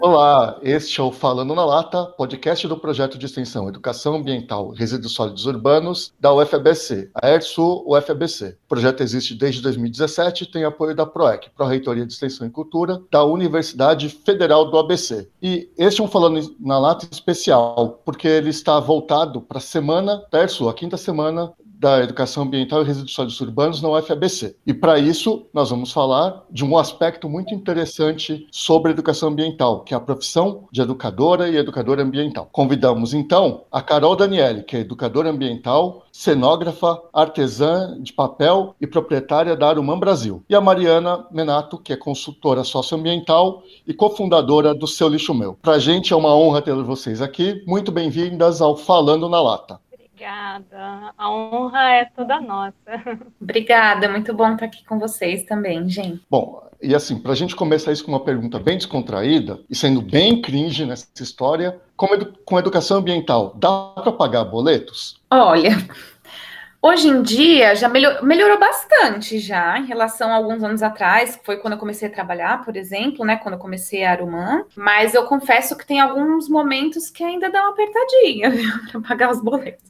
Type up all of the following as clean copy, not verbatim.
Olá, este é o Falando na Lata, podcast do projeto de extensão Educação Ambiental e Resíduos Sólidos Urbanos da UFABC, a ERSU UFABC. O projeto existe desde 2017 e tem apoio da PROEC, Pró-Reitoria de Extensão e Cultura, da Universidade Federal do ABC. E este é um Falando na Lata especial, porque ele está voltado para a semana da ERSU, a quinta semana da Educação Ambiental e Resíduos Sólidos Urbanos na UFABC. E para isso, nós vamos falar de um aspecto muito interessante sobre a educação ambiental, que é a profissão de educadora e educadora ambiental. Convidamos, então, a Carol Daniele, que é educadora ambiental, cenógrafa, artesã de papel e proprietária da Aruman Brasil. E a Mariana Menato, que é consultora socioambiental e cofundadora do Seu Lixo Meu. Para a gente é uma honra ter vocês aqui. Muito bem-vindas ao Falando na Lata. Obrigada, a honra é toda nossa. Obrigada, muito bom estar aqui com vocês também, gente. Bom, e assim, para a gente começar isso com uma pergunta bem descontraída, e sendo bem cringe nessa história, com educação ambiental, dá para pagar boletos? Olha, hoje em dia já melhorou bastante já, em relação a alguns anos atrás, que foi quando eu comecei a trabalhar, por exemplo, né, quando eu comecei a Aruman, mas eu confesso que tem alguns momentos que ainda dá uma apertadinha, para pagar os boletos.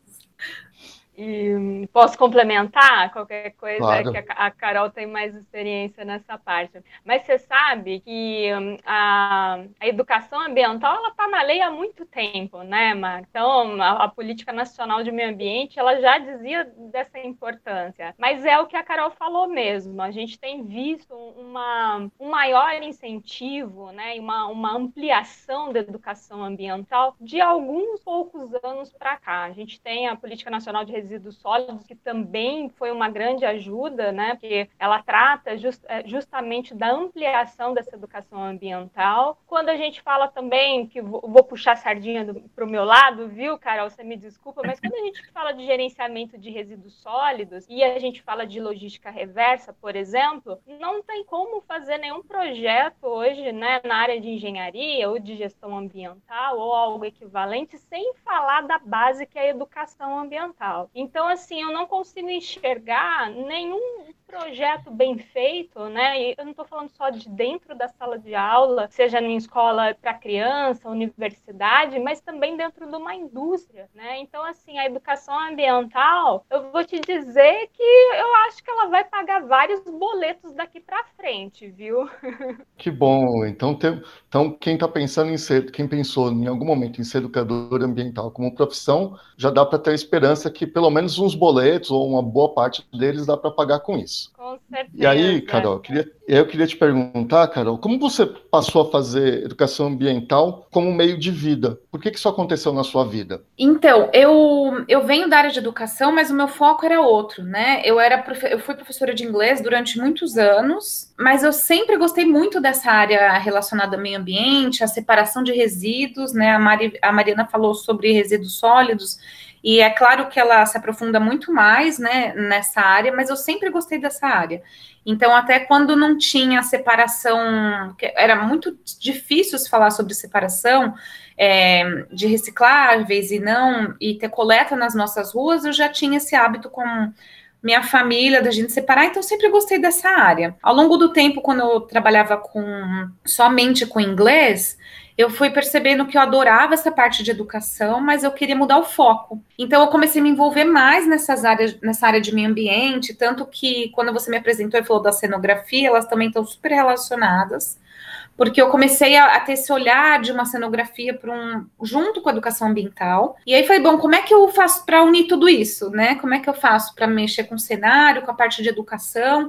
E posso complementar qualquer coisa, Claro. que a Carol tem mais experiência nessa parte. Mas você sabe que a educação ambiental ela está na lei há muito tempo, né, Mar? Então, a Política Nacional de Meio Ambiente ela já dizia dessa importância. Mas é o que a Carol falou mesmo. A gente tem visto um maior incentivo, né, e uma ampliação da educação ambiental de alguns poucos anos para cá. A gente tem a Política Nacional de Resíduos Sólidos, que também foi uma grande ajuda, né? Porque ela trata justamente da ampliação dessa educação ambiental. Quando a gente fala também, que vou puxar a sardinha para o meu lado, viu, Carol? Você me desculpa, mas quando a gente fala de gerenciamento de resíduos sólidos e a gente fala de logística reversa, por exemplo, não tem como fazer nenhum projeto hoje, né, na área de engenharia ou de gestão ambiental ou algo equivalente, sem falar da base que é a educação ambiental. Então, assim, eu não consigo enxergar nenhum projeto bem feito, né? E eu não estou falando só de dentro da sala de aula, seja em escola para criança, universidade, mas também dentro de uma indústria, né? Então, assim, a educação ambiental, eu vou te dizer que eu acho que ela vai pagar vários boletos daqui para frente, viu? Que bom. Então, quem está pensando em ser, quem pensou em algum momento em ser educador ambiental como profissão, já dá para ter esperança que pelo menos uns boletos ou uma boa parte deles dá para pagar com isso. Com certeza. E aí, Carol, eu queria te perguntar, Carol, como você passou a fazer educação ambiental como meio de vida? Por que isso aconteceu na sua vida? Então, eu venho da área de educação, mas o meu foco era outro, né? Eu fui professora de inglês durante muitos anos, mas eu sempre gostei muito dessa área relacionada ao meio ambiente, a separação de resíduos, né? A Mariana falou sobre resíduos sólidos, e é claro que ela se aprofunda muito mais, né, nessa área, mas eu sempre gostei dessa área. Então, até quando não tinha separação, era muito difícil se falar sobre separação, de recicláveis e ter coleta nas nossas ruas, eu já tinha esse hábito com minha família, da gente separar, então sempre gostei dessa área. Ao longo do tempo, quando eu trabalhava somente com inglês, eu fui percebendo que eu adorava essa parte de educação, mas eu queria mudar o foco. Então eu comecei a me envolver mais nessa área de meio ambiente, tanto que quando você me apresentou e falou da cenografia, elas também estão super relacionadas, porque eu comecei a ter esse olhar de uma cenografia junto com a educação ambiental. E aí falei, bom, como é que eu faço para unir tudo isso, né? Como é que eu faço para mexer com o cenário, com a parte de educação,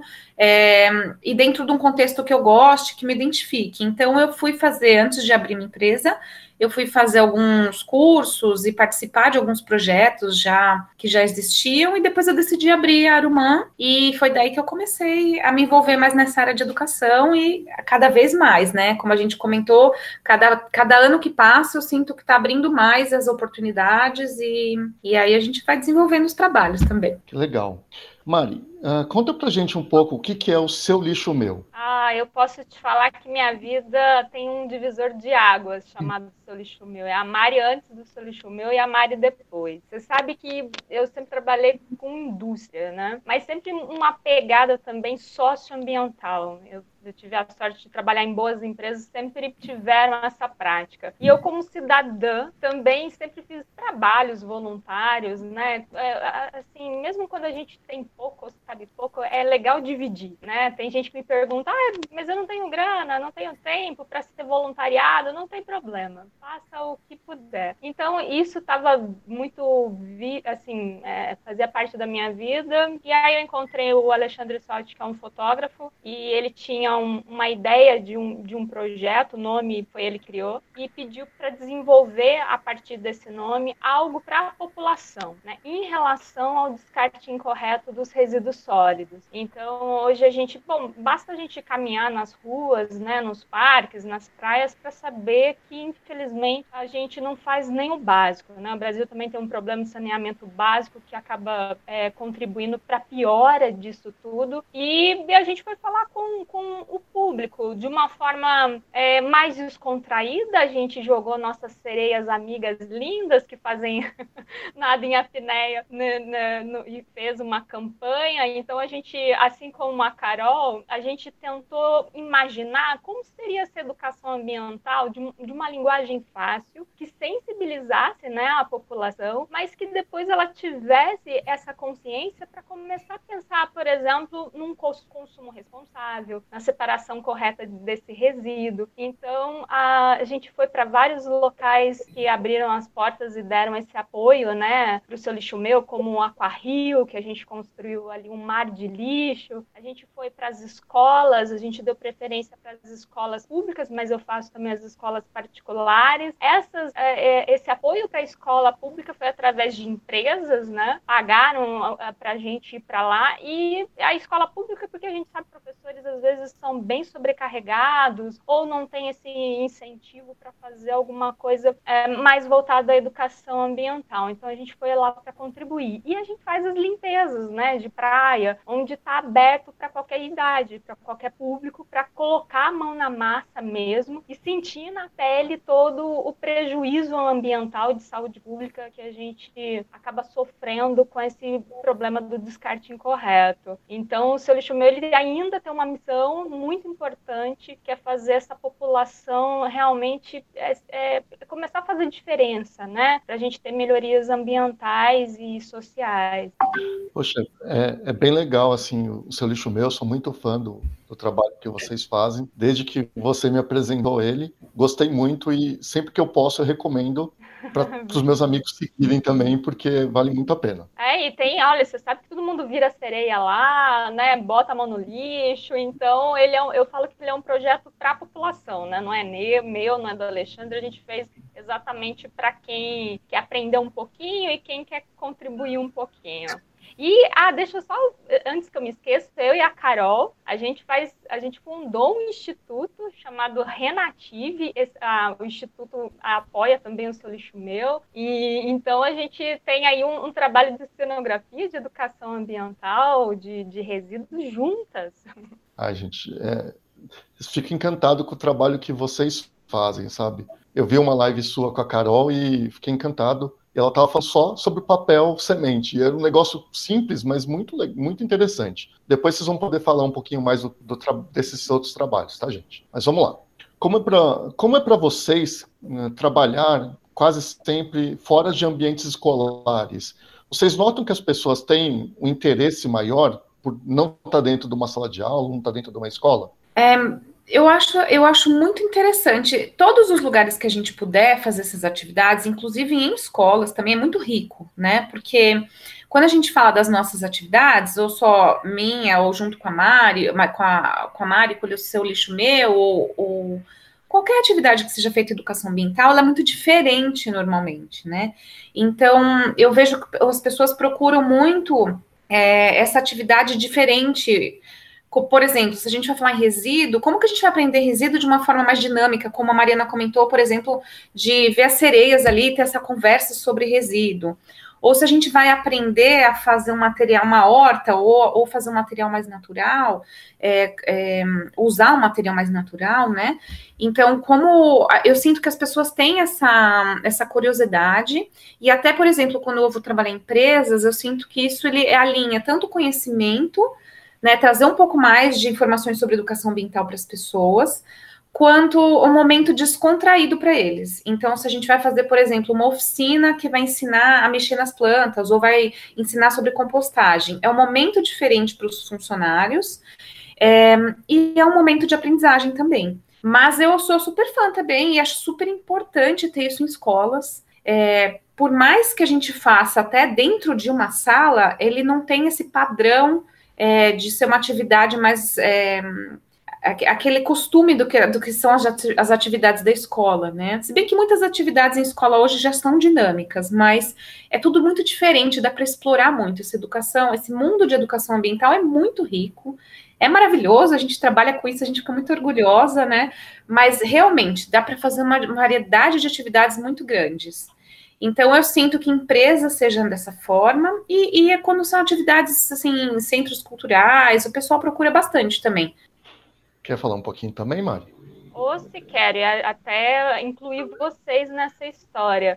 e dentro de um contexto que eu goste, que me identifique. Então eu fui fazer, antes de abrir minha empresa, eu fui fazer alguns cursos e participar de alguns projetos que já existiam, e depois eu decidi abrir a Aruman, e foi daí que eu comecei a me envolver mais nessa área de educação, e cada vez mais, né? Como a gente comentou, cada ano que passa, eu sinto que está abrindo mais as oportunidades, e aí a gente vai desenvolvendo os trabalhos também. Que legal. Mari, Conta pra gente um pouco o que é o Seu Lixo Meu. Eu posso te falar que minha vida tem um divisor de águas chamado Seu Lixo Meu. É a Mari antes do Seu Lixo Meu e a Mari depois. Você sabe que eu sempre trabalhei com indústria, né? Mas sempre uma pegada também socioambiental. Eu tive a sorte de trabalhar em boas empresas, sempre tiveram essa prática. E eu, como cidadã, também sempre fiz trabalhos voluntários, né? Assim, mesmo quando a gente tem pouco, ou sabe pouco, é legal dividir, né? Tem gente que me pergunta, mas eu não tenho grana, não tenho tempo para ser voluntariado, não tem problema, faça o que puder. Então, isso estava muito, assim, fazia parte da minha vida. E aí eu encontrei o Alexandre Sotti, que é um fotógrafo, e ele tinha uma ideia de um projeto, o nome foi ele que criou, e pediu para desenvolver, a partir desse nome, algo para a população, né, em relação ao descarte incorreto dos resíduos sólidos. Então, hoje basta a gente caminhar nas ruas, né, nos parques, nas praias, para saber que, infelizmente, a gente não faz nem o básico, né? O Brasil também tem um problema de saneamento básico que acaba contribuindo para a piora disso tudo, e a gente foi falar com o público de uma forma mais descontraída. A gente jogou nossas sereias amigas lindas que fazem nada em apneia, e fez uma campanha. Então a gente, assim como a Carol, a gente tentou imaginar como seria essa educação ambiental de uma linguagem fácil, que sensibilizasse, né, a população, mas que depois ela tivesse essa consciência para começar a pensar, por exemplo, num consumo responsável, na separação correta desse resíduo. Então, a gente foi para vários locais que abriram as portas e deram esse apoio, né, para o Seu Lixo Meu, como o Aquarrio, que a gente construiu ali um mar de lixo. A gente foi para as escolas, a gente deu preferência para as escolas públicas, mas eu faço também as escolas particulares. Esse apoio para a escola pública foi através de empresas, né, pagaram para a gente ir para lá, e a escola pública, porque a gente sabe que professores às vezes são bem sobrecarregados ou não tem esse incentivo para fazer alguma coisa mais voltada à educação ambiental. Então a gente foi lá para contribuir. E a gente faz as limpezas, né, de praia, onde está aberto para qualquer idade, para qualquer público, para colocar a mão na massa mesmo e sentir na pele todo o prejuízo ambiental de saúde pública que a gente acaba sofrendo com esse problema do descarte incorreto. Então, o Seu Lixo Meu, ele ainda tem uma missão muito importante, que é fazer essa população realmente começar a fazer diferença, né? Para a gente ter melhorias ambientais e sociais. Poxa, é bem legal, assim, o Seu Lixo Meu. Eu sou muito fã do trabalho que vocês fazem. Desde que você me apresentou ele, gostei muito, e sempre que eu posso eu recomendo para os meus amigos seguirem também, porque vale muito a pena. Olha, você sabe que todo mundo vira sereia lá, né? Bota a mão no lixo. Então, eu falo que ele é um projeto para a população, né? Não é meu, não é do Alexandre. A gente fez exatamente para quem quer aprender um pouquinho e quem quer contribuir um pouquinho. E, deixa eu só, antes que eu me esqueça, eu e a Carol, a gente fundou um instituto chamado Renative. O instituto apoia também o Seu Lixo Meu, e então a gente tem aí um trabalho de cenografia, de educação ambiental, de resíduos juntas. Gente, fico encantado com o trabalho que vocês fazem, sabe? Eu vi uma live sua com a Carol e fiquei encantado. E ela estava falando só sobre o papel semente. E era um negócio simples, mas muito, muito interessante. Depois vocês vão poder falar um pouquinho mais desses outros trabalhos, tá, gente? Mas vamos lá. Como é para vocês trabalhar quase sempre fora de ambientes escolares? Vocês notam que as pessoas têm um interesse maior por não estar dentro de uma sala de aula, não estar dentro de uma escola? Eu acho muito interessante. Todos os lugares que a gente puder fazer essas atividades, inclusive em escolas, também é muito rico, né? Porque quando a gente fala das nossas atividades, ou só minha, ou junto com a Mari, com o Seu Lixo Meu, ou qualquer atividade que seja feita em educação ambiental, ela é muito diferente normalmente, né? Então, eu vejo que as pessoas procuram muito essa atividade diferente. Por exemplo, se a gente vai falar em resíduo, como que a gente vai aprender resíduo de uma forma mais dinâmica, como a Mariana comentou, por exemplo, de ver as sereias ali, ter essa conversa sobre resíduo. ou se a gente vai aprender a fazer um material, uma horta, ou fazer um material mais natural, usar um material mais natural, né? Então, como eu sinto que as pessoas têm essa curiosidade, e até, por exemplo, quando eu vou trabalhar em empresas, eu sinto que isso ele alinha tanto o conhecimento, né, trazer um pouco mais de informações sobre educação ambiental para as pessoas, quanto um momento descontraído para eles. Então, se a gente vai fazer, por exemplo, uma oficina que vai ensinar a mexer nas plantas, ou vai ensinar sobre compostagem, é um momento diferente para os funcionários, e é um momento de aprendizagem também. Mas eu sou super fã também, e acho super importante ter isso em escolas. Por mais que a gente faça até dentro de uma sala, ele não tem esse padrão de ser uma atividade mais... aquele costume do que são as atividades da escola, né? Se bem que muitas atividades em escola hoje já são dinâmicas, mas é tudo muito diferente, dá para explorar muito essa educação, esse mundo de educação ambiental é muito rico, é maravilhoso, a gente trabalha com isso, a gente fica muito orgulhosa, né? Mas realmente dá para fazer uma variedade de atividades muito grandes. Então, eu sinto que empresas sejam dessa forma, e quando são atividades, assim, centros culturais, o pessoal procura bastante também. Quer falar um pouquinho também, Mari? Ou se quer, até incluir vocês nessa história.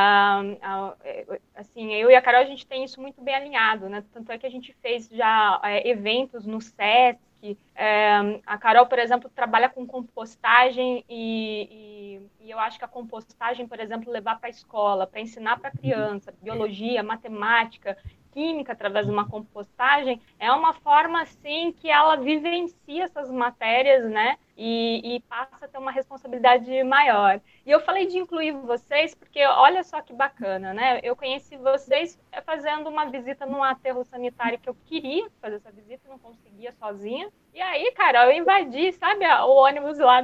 Assim, eu e a Carol, a gente tem isso muito bem alinhado, né? Tanto é que a gente fez já eventos no SESC. A Carol, por exemplo, trabalha com compostagem e eu acho que a compostagem, por exemplo, levar para a escola, para ensinar para a criança, biologia, matemática, química através de uma compostagem, é uma forma, assim, que ela vivencia essas matérias, né? E passa a ter uma responsabilidade maior. E eu falei de incluir vocês, porque olha só que bacana, né? Eu conheci vocês fazendo uma visita num aterro sanitário que eu queria fazer essa visita e não conseguia sozinha. E aí, cara, eu invadi, sabe, o ônibus lá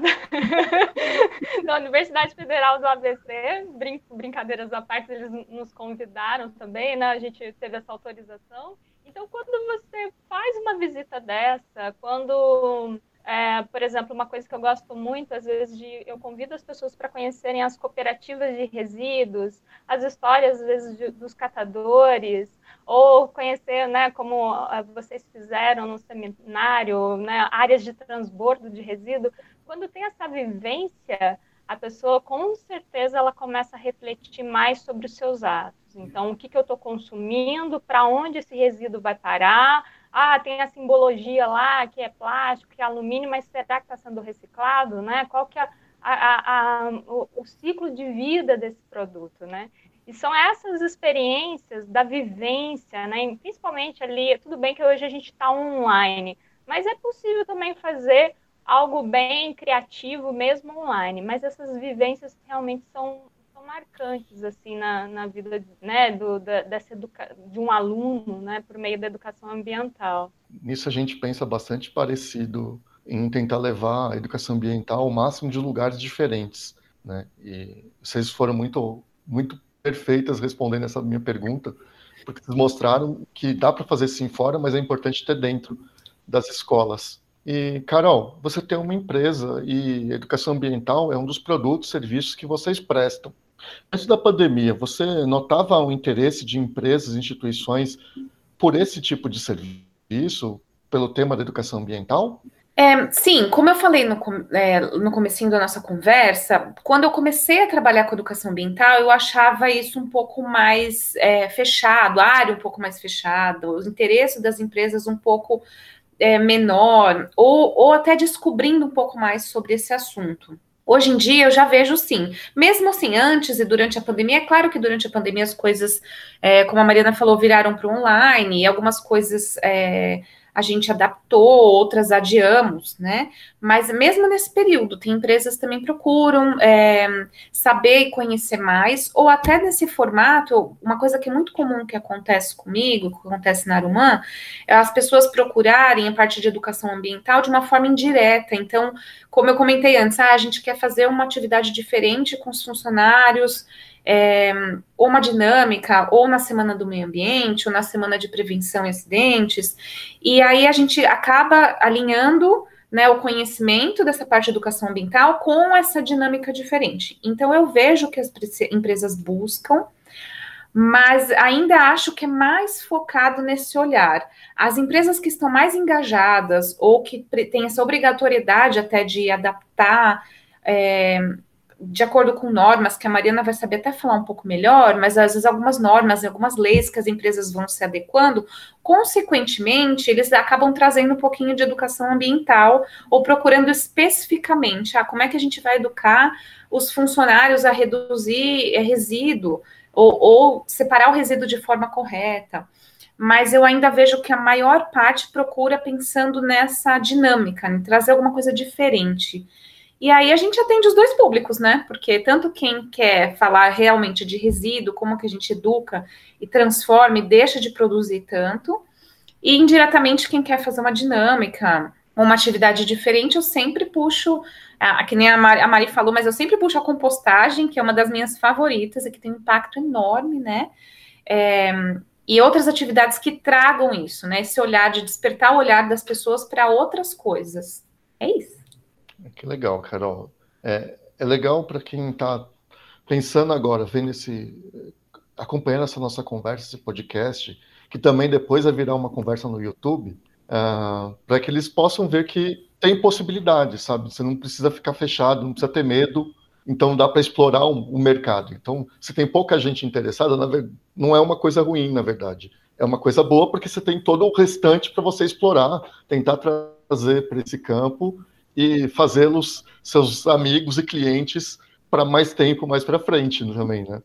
da Universidade Federal do ABC, brincadeiras à parte, eles nos convidaram também, né? A gente teve essa autorização. Então, quando você faz uma visita dessa, quando... por exemplo, uma coisa que eu gosto muito, às vezes, eu convido as pessoas para conhecerem as cooperativas de resíduos, as histórias, às vezes, dos catadores, ou conhecer, né, como vocês fizeram no seminário, né, áreas de transbordo de resíduo. Quando tem essa vivência, a pessoa, com certeza, ela começa a refletir mais sobre os seus atos. Então, o que eu estou consumindo, para onde esse resíduo vai parar. Tem a simbologia lá, que é plástico, que é alumínio, mas será que está sendo reciclado, né? Qual que é o ciclo de vida desse produto, né? E são essas experiências da vivência, né? Principalmente ali, tudo bem que hoje a gente está online, mas é possível também fazer algo bem criativo mesmo online, mas essas vivências realmente são marcantes assim na vida, né, de um aluno, né, por meio da educação ambiental. Nisso a gente pensa bastante parecido em tentar levar a educação ambiental ao máximo de lugares diferentes, né? E vocês foram muito perfeitas respondendo essa minha pergunta, porque vocês mostraram que dá para fazer sim fora, mas é importante ter dentro das escolas. E, Carol, você tem uma empresa e educação ambiental é um dos produtos, serviços que vocês prestam. Antes da pandemia, você notava o interesse de empresas, instituições por esse tipo de serviço, pelo tema da educação ambiental? Sim, como eu falei no comecinho da nossa conversa, quando eu comecei a trabalhar com educação ambiental, eu achava isso um pouco mais fechado, a área um pouco mais fechada, os interesses das empresas um pouco menor, ou até descobrindo um pouco mais sobre esse assunto. Hoje em dia eu já vejo sim, mesmo assim, antes e durante a pandemia, é claro que durante a pandemia as coisas, como a Mariana falou, viraram para o online, e algumas coisas a gente adaptou, outras adiamos, né? Mas mesmo nesse período, tem empresas que também procuram saber e conhecer mais, ou até nesse formato, uma coisa que é muito comum que acontece comigo, que acontece na Arumã, é as pessoas procurarem a parte de educação ambiental de uma forma indireta. Então, como eu comentei antes, a gente quer fazer uma atividade diferente com os funcionários, ou uma dinâmica, ou na Semana do Meio Ambiente, ou na Semana de Prevenção e Acidentes, e aí a gente acaba alinhando, né, o conhecimento dessa parte de educação ambiental com essa dinâmica diferente. Então, eu vejo que as empresas buscam, mas ainda acho que é mais focado nesse olhar. As empresas que estão mais engajadas ou que têm essa obrigatoriedade até de adaptar de acordo com normas, que a Mariana vai saber até falar um pouco melhor, mas às vezes algumas normas, algumas leis que as empresas vão se adequando, consequentemente, eles acabam trazendo um pouquinho de educação ambiental ou procurando especificamente, como é que a gente vai educar os funcionários a reduzir resíduo, ou separar o resíduo de forma correta. Mas eu ainda vejo que a maior parte procura pensando nessa dinâmica, em trazer alguma coisa diferente. E aí a gente atende os dois públicos, né? Porque tanto quem quer falar realmente de resíduo, como que a gente educa e transforma e deixa de produzir tanto, e indiretamente quem quer fazer uma dinâmica, uma atividade diferente, eu sempre puxo, que nem a Mari falou, mas eu sempre puxo a compostagem, que é uma das minhas favoritas e que tem um impacto enorme, né? E outras atividades que tragam isso, né? Esse olhar de despertar o olhar das pessoas para outras coisas. É isso. Que legal, Carol. É legal para quem está pensando agora, acompanhando essa nossa conversa, esse podcast, que também depois vai virar uma conversa no YouTube, para que eles possam ver que tem possibilidade, sabe? Você não precisa ficar fechado, não precisa ter medo, então dá para explorar o mercado. Então, se tem pouca gente interessada, não é uma coisa ruim, na verdade. É uma coisa boa porque você tem todo o restante para você explorar, tentar trazer para esse campo e fazê-los seus amigos e clientes para mais tempo, mais para frente também, né?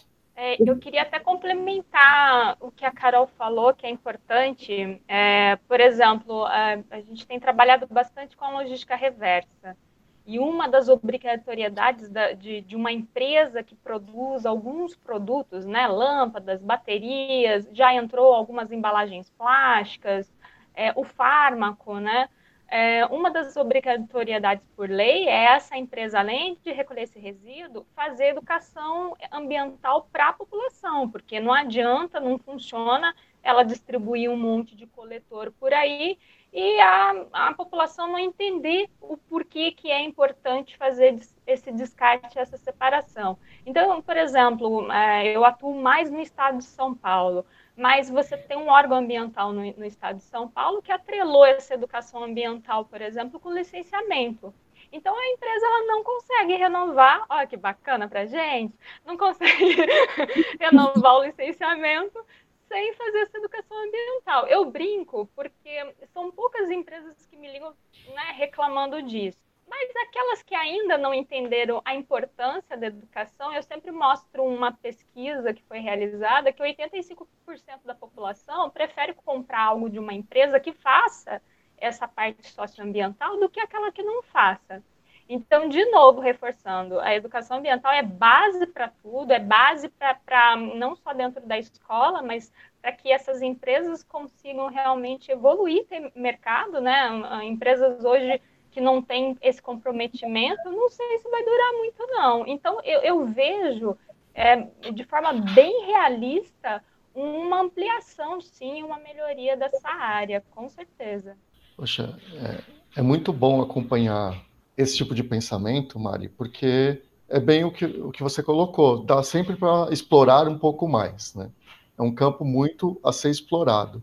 Eu queria até complementar o que a Carol falou, que é importante. Por exemplo, a gente tem trabalhado bastante com a logística reversa. E uma das obrigatoriedades de uma empresa que produz alguns produtos, né, lâmpadas, baterias, já entrou algumas embalagens plásticas, o fármaco, né? Uma das obrigatoriedades por lei é essa empresa, além de recolher esse resíduo, fazer educação ambiental para a população, porque não adianta, não funciona ela distribuir um monte de coletor por aí e a população não entender o porquê que é importante fazer esse descarte, essa separação. Então, por exemplo, eu atuo mais no estado de São Paulo, mas você tem um órgão ambiental no estado de São Paulo que atrelou essa educação ambiental, por exemplo, com licenciamento. Então, a empresa ela não consegue renovar, olha que bacana para gente, não consegue renovar o licenciamento sem fazer essa educação ambiental. Eu brinco porque são poucas empresas que me ligam, né, reclamando disso. Mas aquelas que ainda não entenderam a importância da educação, eu sempre mostro uma pesquisa que foi realizada que 85% da população prefere comprar algo de uma empresa que faça essa parte socioambiental do que aquela que não faça. Então, de novo, reforçando, a educação ambiental é base para tudo, é base para não só dentro da escola, mas para que essas empresas consigam realmente evoluir, ter mercado, né? Empresas hoje que não têm esse comprometimento, não sei se vai durar muito, não. Então, eu vejo, de forma bem realista, uma ampliação, sim, uma melhoria dessa área, com certeza. Poxa, é muito bom acompanhar esse tipo de pensamento, Mari, porque é bem o que você colocou, dá sempre para explorar um pouco mais, né? É um campo muito a ser explorado.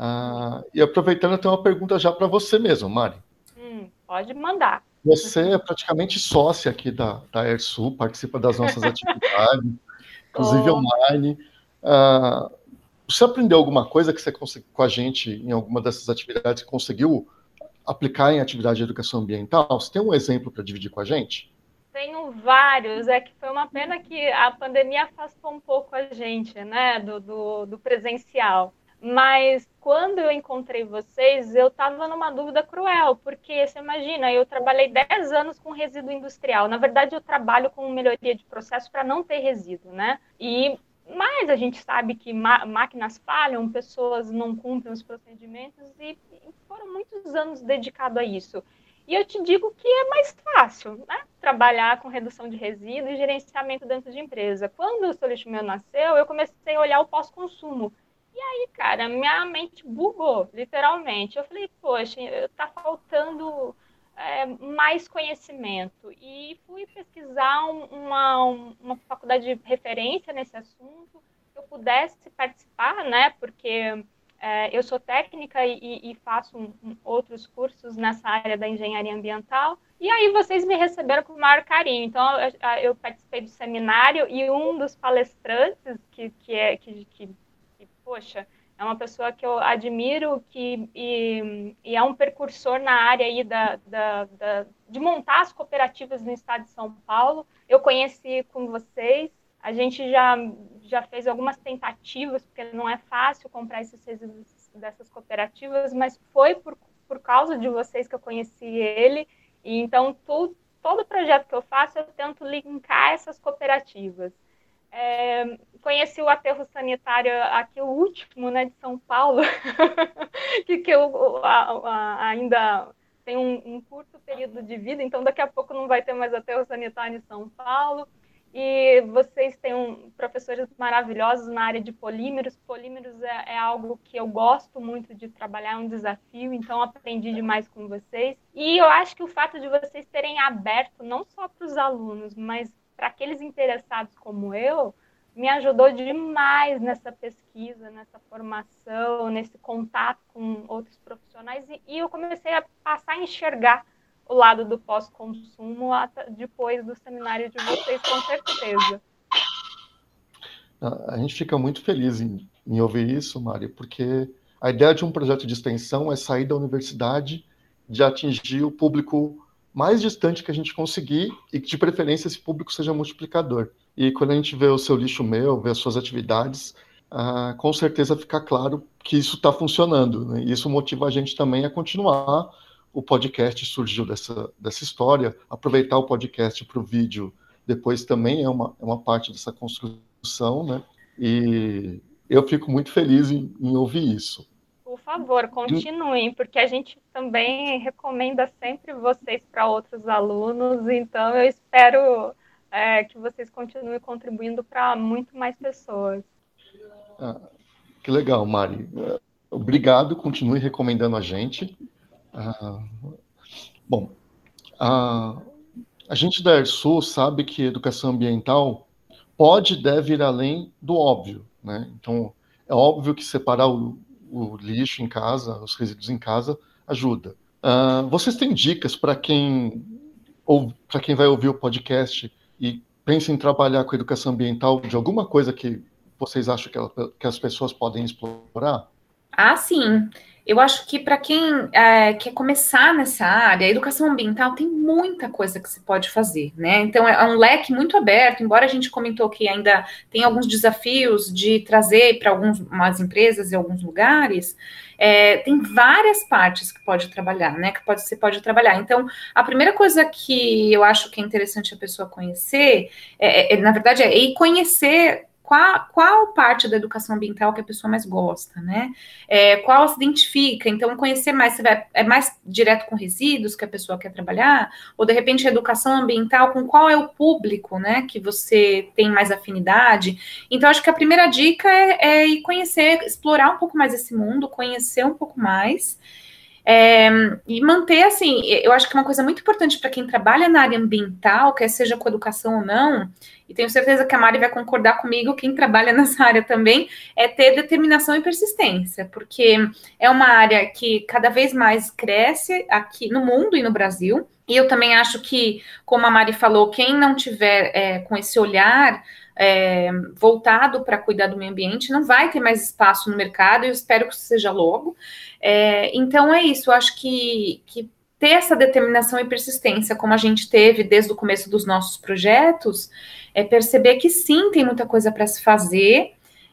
E aproveitando, eu tenho uma pergunta já para você mesmo, Mari. Pode mandar. Você é praticamente sócia aqui da AirSul, participa das nossas atividades, inclusive online. Você aprendeu alguma coisa que você conseguiu com a gente em alguma dessas atividades que conseguiu aplicar em atividade de educação ambiental? Você tem um exemplo para dividir com a gente? Tenho vários, que foi uma pena que a pandemia afastou um pouco a gente, né, do presencial. Mas quando eu encontrei vocês, eu estava numa dúvida cruel, porque você imagina, eu trabalhei 10 anos com resíduo industrial. Na verdade, eu trabalho com melhoria de processo para não ter resíduo, né? Mas a gente sabe que máquinas falham, pessoas não cumprem os procedimentos e foram muitos anos dedicados a isso. E eu te digo que é mais fácil, né? Trabalhar com redução de resíduos e gerenciamento dentro de empresa. Quando o Solixo Meu nasceu, eu comecei a olhar o pós-consumo. E aí, cara, minha mente bugou, literalmente. Eu falei, poxa, tá faltando mais conhecimento. E fui pesquisar uma faculdade de referência nesse assunto. Eu pudesse participar, né, porque eu sou técnica e faço outros cursos nessa área da engenharia ambiental, e aí vocês me receberam com o maior carinho. Então, eu participei do seminário e um dos palestrantes, poxa, é uma pessoa que eu admiro e é um precursor na área aí de montar as cooperativas no estado de São Paulo. Eu conheci com vocês, a gente já fez algumas tentativas, porque não é fácil comprar esses resíduos dessas cooperativas, mas foi por causa de vocês que eu conheci ele. E então, todo projeto que eu faço, eu tento linkar essas cooperativas. Conheci o aterro sanitário aqui, o último, né, de São Paulo, que ainda tem um curto período de vida, então daqui a pouco não vai ter mais aterro sanitário em São Paulo. E vocês têm professores maravilhosos na área de polímeros. Polímeros é algo que eu gosto muito de trabalhar, é um desafio, então aprendi demais com vocês. E eu acho que o fato de vocês terem aberto, não só para os alunos, mas para aqueles interessados como eu, me ajudou demais nessa pesquisa, nessa formação, nesse contato com outros profissionais. E eu comecei a passar a enxergar o lado do pós-consumo depois do seminário de vocês, com certeza. A gente fica muito feliz em ouvir isso, Mari, porque a ideia de um projeto de extensão é sair da universidade, de atingir o público mais distante que a gente conseguir e que, de preferência, esse público seja multiplicador. E quando a gente vê o seu lixo meu, vê as suas atividades, com certeza fica claro que isso está funcionando, né? E isso motiva a gente também a continuar. O podcast surgiu dessa história, aproveitar o podcast para o vídeo depois também é uma parte dessa construção, né? E eu fico muito feliz em ouvir isso. Por favor, continuem, porque a gente também recomenda sempre vocês para outros alunos, então eu espero que vocês continuem contribuindo para muito mais pessoas. Que legal, Mari. Obrigado, continue recomendando a gente. Bom, a gente da ERSU sabe que educação ambiental pode e deve ir além do óbvio, né? Então, é óbvio que separar o lixo em casa, os resíduos em casa, ajuda. Vocês têm dicas para quem vai ouvir o podcast e pensa em trabalhar com educação ambiental de alguma coisa que vocês acham que as pessoas podem explorar? Sim. Eu acho que para quem quer começar nessa área, a educação ambiental tem muita coisa que se pode fazer, né? Então é um leque muito aberto, embora a gente comentou que ainda tem alguns desafios de trazer para algumas empresas e alguns lugares, tem várias partes que pode trabalhar, né? Você pode trabalhar. Então, a primeira coisa que eu acho que é interessante a pessoa conhecer, na verdade, é ir conhecer qual parte da educação ambiental que a pessoa mais gosta, né? Qual se identifica, então conhecer mais, é mais direto com resíduos que a pessoa quer trabalhar, ou de repente a educação ambiental, com qual é o público, né, que você tem mais afinidade. Então acho que a primeira dica é ir conhecer, explorar um pouco mais esse mundo, conhecer um pouco mais, e manter, assim, eu acho que uma coisa muito importante para quem trabalha na área ambiental, quer seja com educação ou não, e tenho certeza que a Mari vai concordar comigo, quem trabalha nessa área também, é ter determinação e persistência, porque é uma área que cada vez mais cresce aqui no mundo e no Brasil, e eu também acho que, como a Mari falou, quem não tiver com esse olhar voltado para cuidar do meio ambiente, não vai ter mais espaço no mercado, e eu espero que isso seja logo. Então é isso, eu acho que ter essa determinação e persistência, como a gente teve desde o começo dos nossos projetos, é perceber que sim, tem muita coisa para se fazer,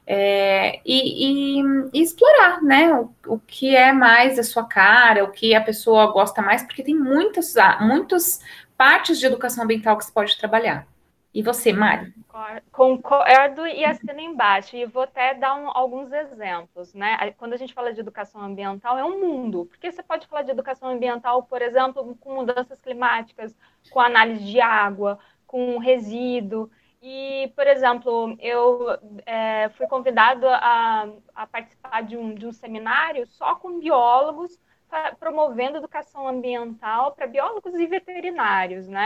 e explorar, né, o que é mais a sua cara, o que a pessoa gosta mais, porque tem muitas partes de educação ambiental que se pode trabalhar. E você, Mari? Concordo e assino embaixo. E vou até dar alguns exemplos, né? Quando a gente fala de educação ambiental, é um mundo. Porque você pode falar de educação ambiental, por exemplo, com mudanças climáticas, com análise de água, com resíduo. E, por exemplo, eu fui convidado a participar de um seminário só com biólogos, promovendo educação ambiental para biólogos e veterinários, né?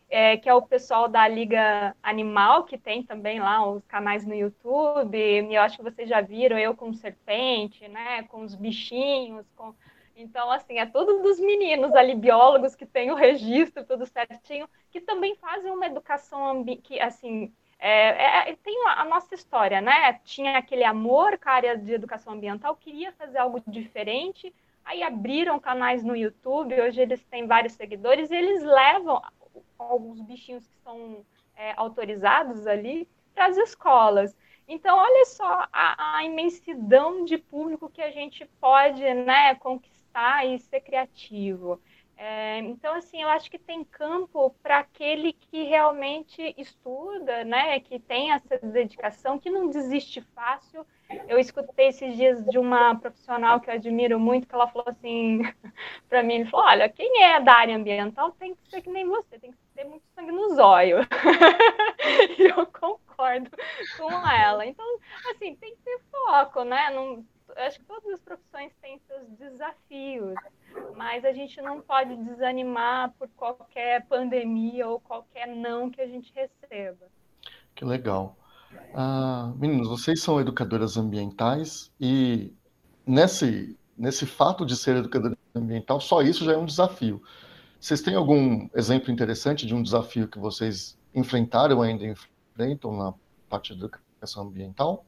que é o pessoal da Liga Animal, que tem também lá os canais no YouTube, e eu acho que vocês já viram eu com serpente, né, com os bichinhos, então, assim, é tudo dos meninos ali, biólogos, que tem o registro, tudo certinho, que também fazem uma educação, que, assim, tem a nossa história, né? Tinha aquele amor com a área de educação ambiental, queria fazer algo diferente, aí abriram canais no YouTube, hoje eles têm vários seguidores, e eles levam alguns bichinhos que são autorizados ali para as escolas. Então, olha só a imensidão de público que a gente pode, né, conquistar e ser criativo. Então, assim, eu acho que tem campo para aquele que realmente estuda, né, que tem essa dedicação, que não desiste fácil. Eu escutei esses dias de uma profissional que eu admiro muito, que ela falou assim para mim, ele falou, olha, quem é da área ambiental tem que ser que nem você, tem que ter muito sangue no zóio. E eu concordo com ela. Então, assim, tem que ter foco, né? Não, acho que todas as profissões têm seus desafios, mas a gente não pode desanimar por qualquer pandemia ou qualquer não que a gente receba. Que legal. Meninos, vocês são educadoras ambientais e nesse fato de ser educadora ambiental, só isso já é um desafio. Vocês têm algum exemplo interessante de um desafio que vocês enfrentaram, ainda enfrentam na parte de educação ambiental?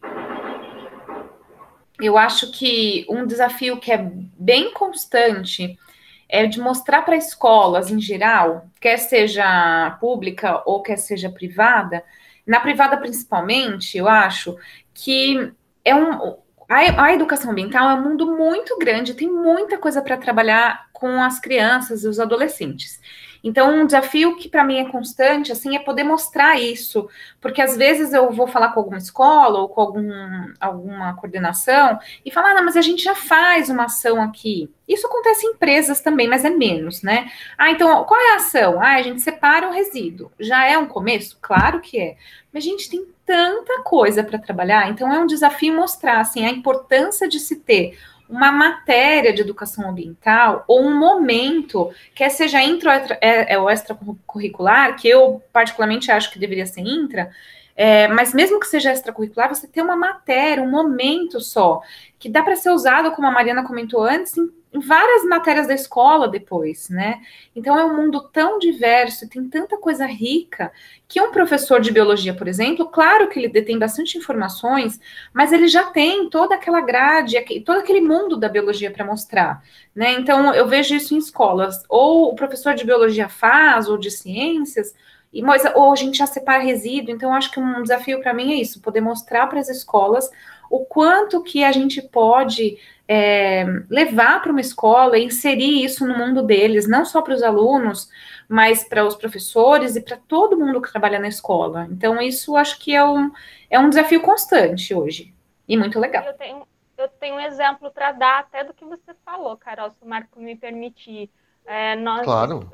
Eu acho que um desafio que é bem constante é de mostrar para escolas em geral, quer seja pública ou quer seja privada, na privada principalmente, eu acho que a educação ambiental é um mundo muito grande, tem muita coisa para trabalhar com as crianças e os adolescentes. Então, um desafio que para mim é constante, assim, é poder mostrar isso, porque às vezes eu vou falar com alguma escola ou com alguma coordenação e falar, não, mas a gente já faz uma ação aqui. Isso acontece em empresas também, mas é menos, né? Então, qual é a ação? A gente separa o resíduo. Já é um começo? Claro que é. Mas a gente tem tanta coisa para trabalhar, então é um desafio mostrar, assim, a importância de se ter uma matéria de educação ambiental ou um momento, quer seja intro ou extracurricular, que eu particularmente acho que deveria ser intra, mas mesmo que seja extracurricular, você ter uma matéria, um momento só, que dá para ser usado, como a Mariana comentou antes, em várias matérias da escola depois, né? Então é um mundo tão diverso, tem tanta coisa rica, que um professor de biologia, por exemplo, claro que ele detém bastante informações, mas ele já tem toda aquela grade, todo aquele mundo da biologia para mostrar, né? Então eu vejo isso em escolas, ou o professor de biologia faz, ou de ciências, ou a gente já separa resíduo, então acho que um desafio para mim é isso, poder mostrar para as escolas o quanto que a gente pode levar para uma escola e inserir isso no mundo deles, não só para os alunos, mas para os professores e para todo mundo que trabalha na escola. Então, isso acho que é um desafio constante hoje, e muito legal. Eu tenho um exemplo para dar até do que você falou, Carol, se o Marco me permitir. Claro.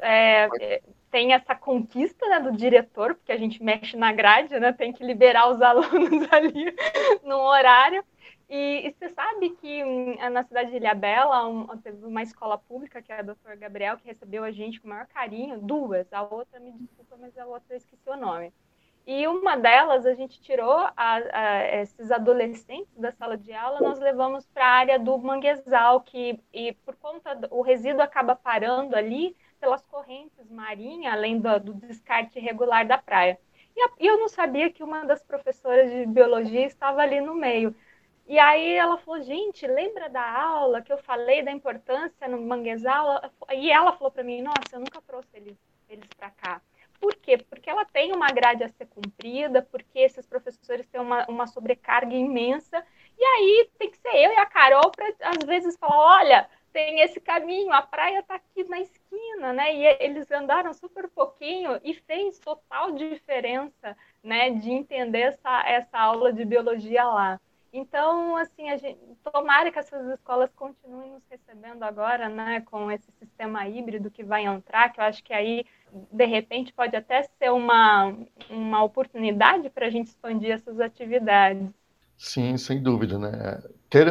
Tem essa conquista, né, do diretor, porque a gente mexe na grade, né, tem que liberar os alunos ali no horário. E você sabe que na cidade de Ilhabela teve uma escola pública, que é a Dr. Gabriel, que recebeu a gente com o maior carinho, duas, a outra, me desculpa, mas a outra eu esqueci o nome. E uma delas, a gente tirou esses adolescentes da sala de aula, nós levamos para a área do manguezal, e por conta o resíduo acaba parando ali pelas correntes marinhas, além do descarte irregular da praia. E eu não sabia que uma das professoras de biologia estava ali no meio. E aí ela falou, gente, lembra da aula que eu falei da importância no manguezal? E ela falou para mim, nossa, eu nunca trouxe eles para cá. Por quê? Porque ela tem uma grade a ser cumprida, porque esses professores têm uma sobrecarga imensa, e aí tem que ser eu e a Carol para, às vezes, falar, olha, tem esse caminho, a praia está aqui na esquina, né? E eles andaram super pouquinho e fez total diferença, né, de entender essa aula de biologia lá. Então, assim, tomara que essas escolas continuem nos recebendo agora, né, com esse sistema híbrido que vai entrar, que eu acho que aí, de repente, pode até ser uma oportunidade para a gente expandir essas atividades. Sim, sem dúvida, né?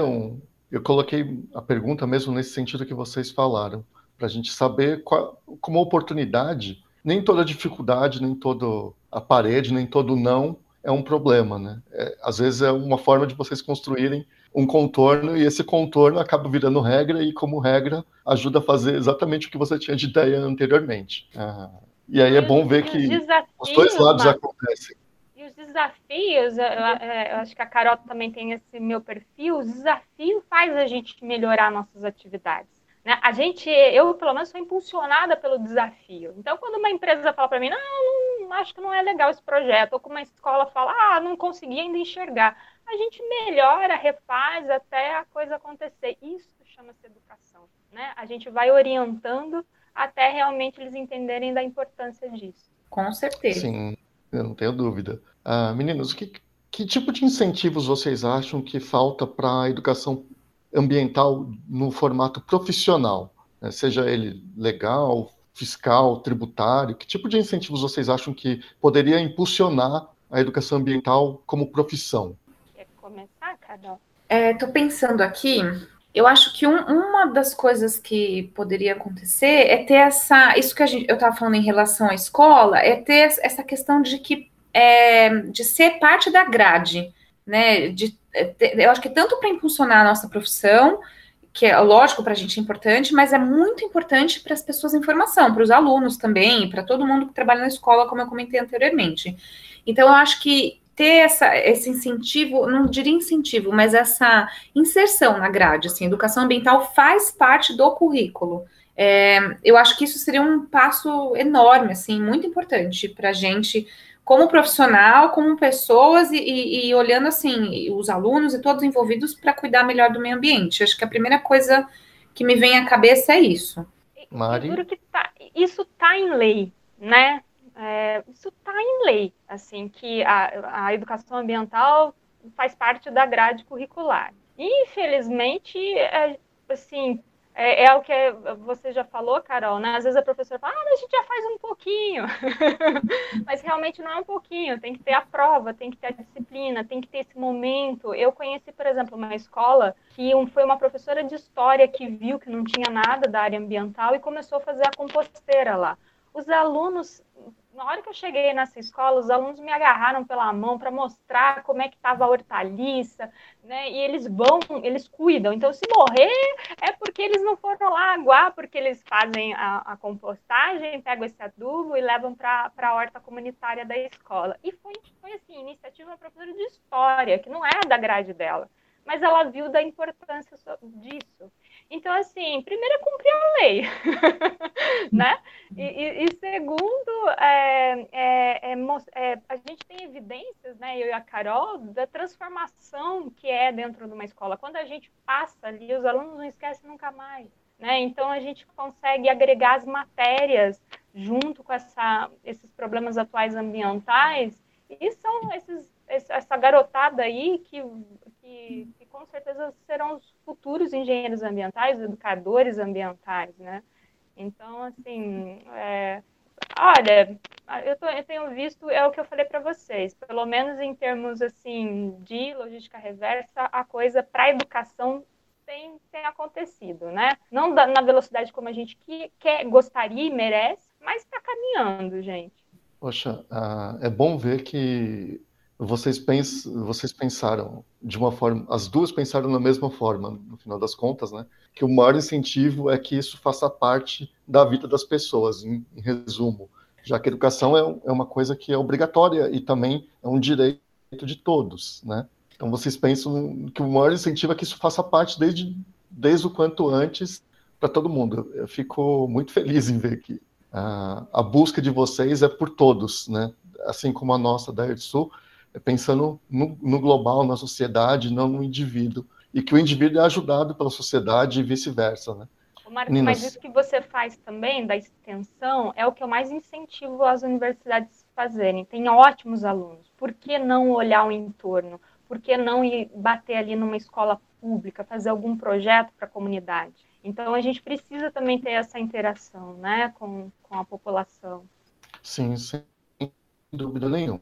Eu coloquei a pergunta mesmo nesse sentido que vocês falaram, para a gente saber como oportunidade nem toda dificuldade, nem toda a parede, nem todo não é um problema, né? Às vezes é uma forma de vocês construírem um contorno, e esse contorno acaba virando regra, e como regra ajuda a fazer exatamente o que você tinha de ideia anteriormente. E aí é bom ver que os dois lados acontecem. E os desafios, eu acho que a Carol também tem esse meu perfil, o desafio faz a gente melhorar nossas atividades. Né? Eu pelo menos sou impulsionada pelo desafio. Então, quando uma empresa fala para mim, não, acho que não é legal esse projeto, ou como uma escola fala, não consegui ainda enxergar, a gente melhora, refaz até a coisa acontecer. Isso chama-se educação. Né? A gente vai orientando até realmente eles entenderem da importância disso. Com certeza. Sim, eu não tenho dúvida. Meninos, que tipo de incentivos vocês acham que falta para a educação ambiental no formato profissional? Né? Seja ele legal, fiscal, tributário, que tipo de incentivos vocês acham que poderia impulsionar a educação ambiental como profissão? Quer começar, Carol? Estou pensando aqui, eu acho que uma das coisas que poderia acontecer é ter isso que eu estava falando em relação à escola, é ter essa questão de ser parte da grade, né? Eu acho que tanto para impulsionar a nossa profissão, que é lógico para a gente é importante, mas é muito importante para as pessoas em formação, para os alunos também, para todo mundo que trabalha na escola, como eu comentei anteriormente. Então, eu acho que ter esse incentivo, não diria incentivo, mas essa inserção na grade, assim, educação ambiental faz parte do currículo. Eu acho que isso seria um passo enorme, assim, muito importante para a gente, como profissional, como pessoas, e olhando, assim, os alunos e todos envolvidos para cuidar melhor do meio ambiente. Acho que a primeira coisa que me vem à cabeça é isso. Mari? Eu juro que isso está em lei, né? Isso está em lei, assim, que a educação ambiental faz parte da grade curricular. Infelizmente, assim, é o que você já falou, Carol, né? Às vezes a professora fala, mas a gente já faz um pouquinho. Mas realmente não é um pouquinho, tem que ter a prova, tem que ter a disciplina, tem que ter esse momento. Eu conheci, por exemplo, uma escola que foi uma professora de história que viu que não tinha nada da área ambiental e começou a fazer a composteira lá. Os alunos, na hora que eu cheguei nessa escola, os alunos me agarraram pela mão para mostrar como é que estava a hortaliça, né? E eles cuidam. Então, se morrer, é porque eles não foram lá aguar, porque eles fazem a compostagem, pegam esse adubo e levam para a horta comunitária da escola. E foi assim, iniciativa da professora de história, que não era da grade dela, mas ela viu da importância disso. Então, assim, primeiro é cumprir a lei, né? E segundo, a gente tem evidências, né, eu e a Carol, da transformação que é dentro de uma escola. Quando a gente passa ali, os alunos não esquecem nunca mais, né? Então, a gente consegue agregar as matérias junto com esses problemas atuais ambientais, e são essa garotada aí que com certeza serão os futuros engenheiros ambientais, educadores ambientais, né? Então, assim, olha, eu tenho visto, é o que eu falei para vocês, pelo menos em termos, assim, de logística reversa, a coisa para a educação tem acontecido, né? Não na velocidade como a gente gostaria e merece, mas está caminhando, gente. Poxa, é bom ver que vocês pensaram de uma forma, as duas pensaram da mesma forma, no final das contas, né? Que o maior incentivo é que isso faça parte da vida das pessoas, em resumo, já que a educação é uma coisa que é obrigatória e também é um direito de todos, né? Então vocês pensam que o maior incentivo é que isso faça parte desde o quanto antes para todo mundo. Eu fico muito feliz em ver que a busca de vocês é por todos, né? Assim como a nossa da ERSU, pensando no global, na sociedade, não no indivíduo. E que o indivíduo é ajudado pela sociedade e vice-versa, né? Marcos, mas isso que você faz também, da extensão, é o que eu mais incentivo as universidades a fazerem. Tem ótimos alunos. Por que não olhar o entorno? Por que não ir bater ali numa escola pública, fazer algum projeto para a comunidade? Então, a gente precisa também ter essa interação, né, com a população. Sim, sem dúvida nenhuma.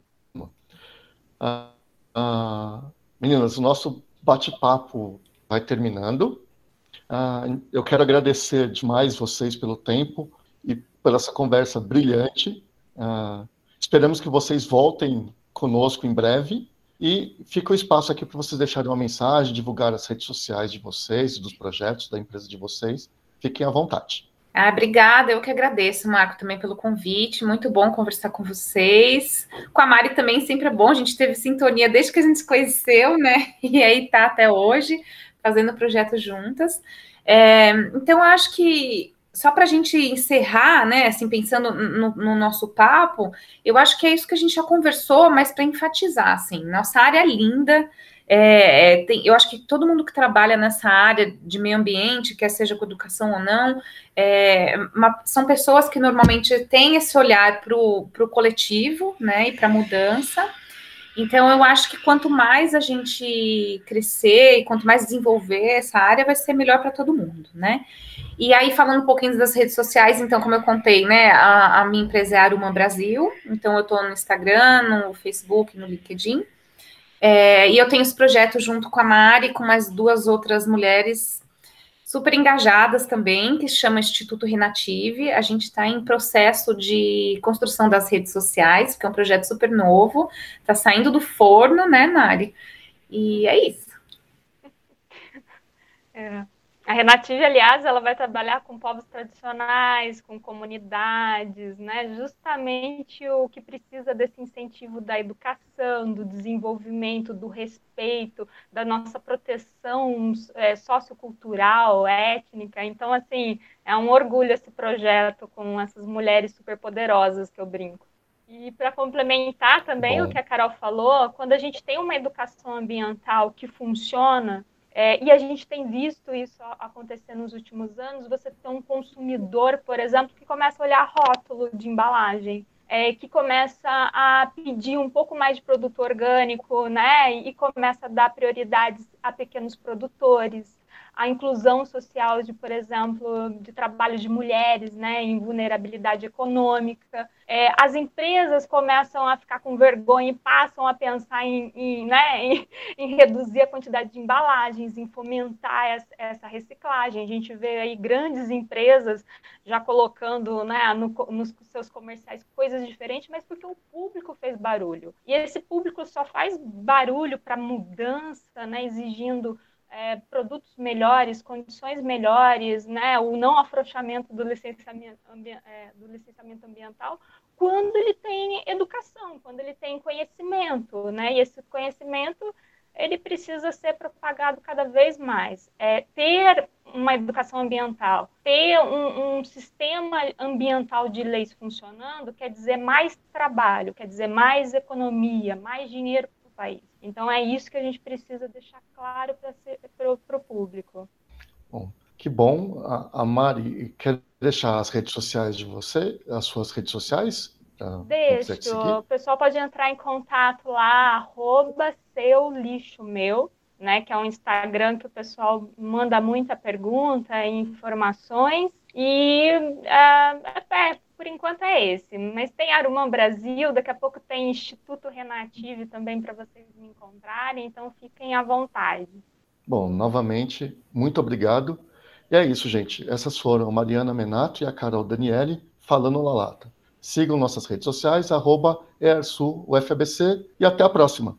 Meninas, o nosso bate-papo vai terminando. Eu quero agradecer demais vocês pelo tempo e por essa conversa brilhante. Esperamos que vocês voltem conosco em breve. E fica o espaço aqui para vocês deixarem uma mensagem, divulgar as redes sociais de vocês, dos projetos da empresa de vocês. Fiquem à vontade. Obrigada, eu que agradeço, Marco, também pelo convite. Muito bom conversar com vocês. Com a Mari também sempre é bom, a gente teve sintonia desde que a gente se conheceu, né? E aí tá até hoje, fazendo projetos juntas. Então, eu acho que só para a gente encerrar, né, assim, pensando no nosso papo, eu acho que é isso que a gente já conversou, mas para enfatizar, assim, nossa área é linda, eu acho que todo mundo que trabalha nessa área de meio ambiente, quer seja com educação ou não, são pessoas que normalmente têm esse olhar para o coletivo, né, e para a mudança. Então, eu acho que quanto mais a gente crescer e quanto mais desenvolver essa área, vai ser melhor para todo mundo, né? E aí, falando um pouquinho das redes sociais, então, como eu contei, né, a minha empresa é Aruma Brasil, então eu estou no Instagram, no Facebook, no LinkedIn, e eu tenho esse projeto junto com a Mari, com mais 2 outras mulheres super engajadas também, que se chama Instituto Renative. A gente está em processo de construção das redes sociais, que é um projeto super novo, está saindo do forno, né, Mari? E é isso. A Renative, aliás, ela vai trabalhar com povos tradicionais, com comunidades, né? Justamente o que precisa desse incentivo da educação, do desenvolvimento, do respeito, da nossa proteção sociocultural, étnica. Então, assim, é um orgulho esse projeto com essas mulheres superpoderosas que eu brinco. E para complementar também o que a Carol falou, quando a gente tem uma educação ambiental que funciona, e a gente tem visto isso acontecer nos últimos anos, você tem um consumidor, por exemplo, que começa a olhar rótulo de embalagem, que começa a pedir um pouco mais de produto orgânico, né? E começa a dar prioridades a pequenos produtores, a inclusão social de, por exemplo, de trabalho de mulheres, né, em vulnerabilidade econômica. As empresas começam a ficar com vergonha e passam a pensar em reduzir a quantidade de embalagens, em fomentar essa reciclagem. A gente vê aí grandes empresas já colocando, né, nos seus comerciais coisas diferentes, mas porque o público fez barulho. E esse público só faz barulho para mudança, né, exigindo produtos melhores, condições melhores, né, o não afrouxamento do licenciamento ambiental, quando ele tem educação, quando ele tem conhecimento, né, e esse conhecimento ele precisa ser propagado cada vez mais. Ter uma educação ambiental, ter um sistema ambiental de leis funcionando, quer dizer mais trabalho, quer dizer mais economia, mais dinheiro para o país. Então, é isso que a gente precisa deixar claro para o público. Bom, que bom. A Mari quer deixar as redes sociais de você, as suas redes sociais? Deixo. O pessoal pode entrar em contato lá, @seulixomeu, né, que é um Instagram que o pessoal manda muita pergunta e informações. E por enquanto é esse. Mas tem Aruma Brasil, daqui a pouco tem Instituto Renative também para vocês me encontrarem, então fiquem à vontade. Bom, novamente, muito obrigado. E é isso, gente. Essas foram a Mariana Menato e a Carol Daniele falando na lata. Sigam nossas redes sociais, @ERSUUFABC, e até a próxima.